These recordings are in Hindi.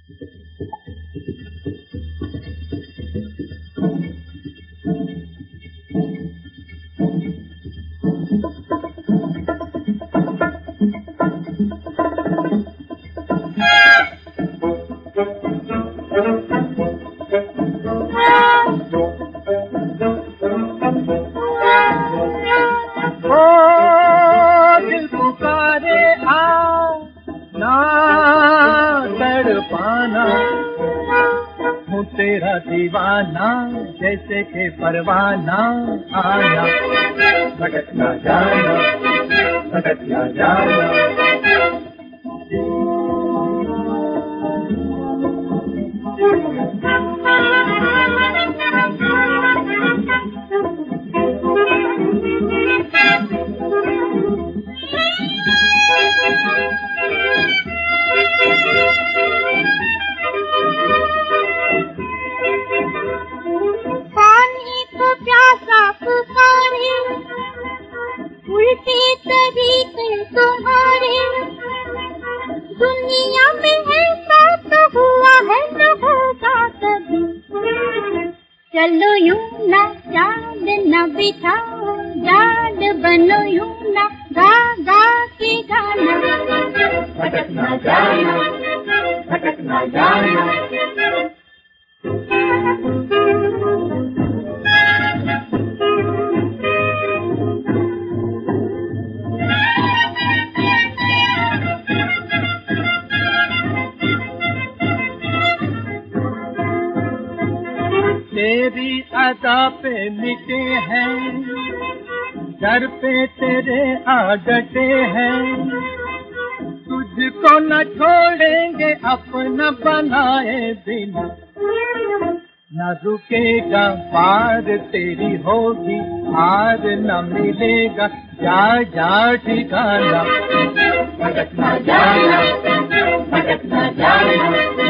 दिल पुकारे आ ना तड़पाना, हूँ तेरा दीवाना जैसे के परवाना, आना भटक ना जाना, भटक ना जाना। पानी को प्यासा पुकारे, उल्टे तरीके तुम्हारे, दुनिया में ऐसा तो हुआ है न होगा कभी। चलो यूं ना चांद न बिठाओ, जाड बनो यूं ना गा गा के गाना, भटक ना जाना, भटक ना जाना। तेरी अदा पे मिटे हैं, दर पे तेरे आ डटे हैं, तुझको न छोड़ेंगे अपना बनाए बिना, न रुकेगा पार तेरी होगी हार, न मिलेगा जा जा ठिकाना, भटक ना जाना, भटक ना जाना।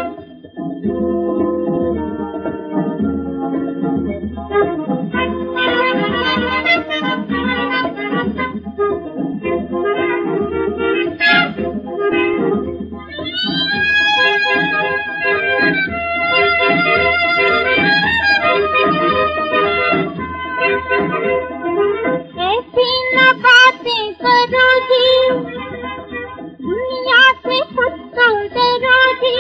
ऐसी न बातें करो जी, दुनिया से खुद तो डरो जी।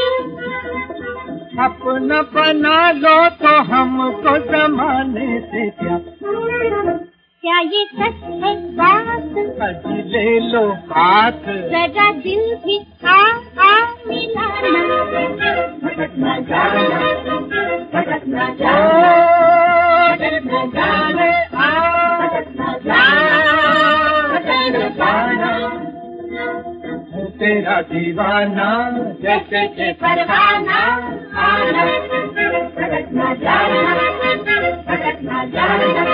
अपना बना लो तो हमको जमाने से क्या, क्या ये सच है बात, अजी ले लो हाथ, जरा दिल भी आ मिलाना, भटक ना जाना, भटक ना जाना, दिल में जाने आ, भटक ना जाना, जाना। हूँ तेरा दीवाना जैसे के परवाना, आना भटक ना जाना, भटक ना जाना।